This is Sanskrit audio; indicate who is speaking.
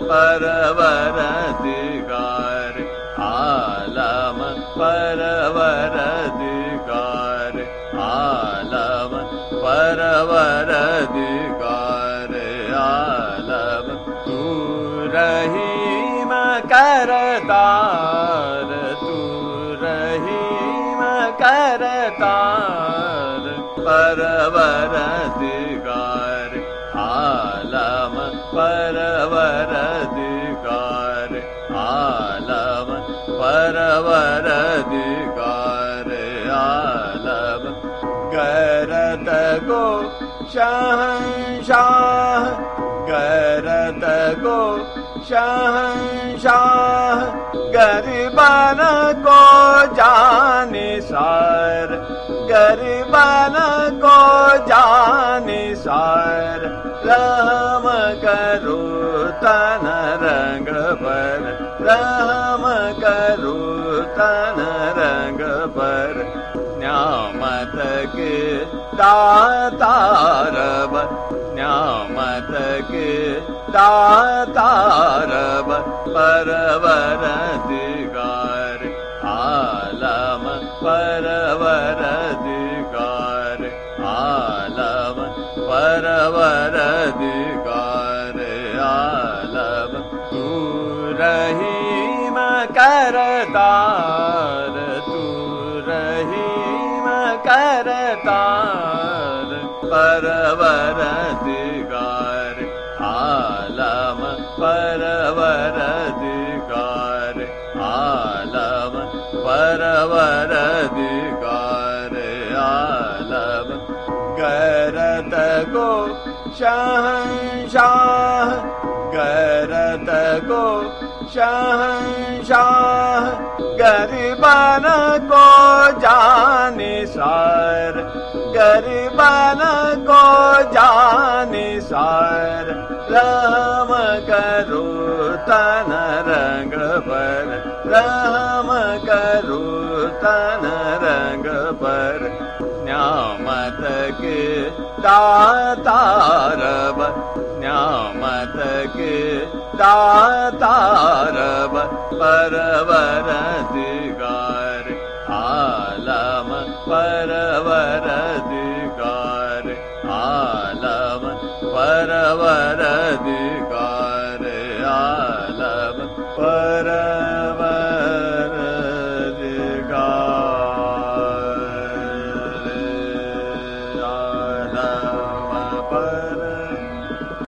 Speaker 1: परवरदिगार आलम परवरदिगार आलम परवरदिगार आलम तू रहीम करतार तू रहीम करतार परवरदिगार आलम परवरदिगार आलम परवरदिगार आलम गरत गो शहंशाह गरत गो शहंशाह गरीबन को जानिसार गरीबन को जानिसार रहम करो तन रंग पर रहम करो तन रंग पर न्यामत के दातार न्यामत के दातार परवरदिगार आलम परवरदिगार आलम परवरदिगार आलम तू रहीम करतार तू रहीम करतार परवरदिगार आलम परवरदिगार आलम परवरदिगार आलम गरत गो शहंशाह गरत गो शहंशाह गरीबन को जानिसार गरीबन को जानिसार रहम करो तन रंग पर रहम करो तन रंग पर न्यामत के दातार न्यामत के दातार परवरदिगार आलम पर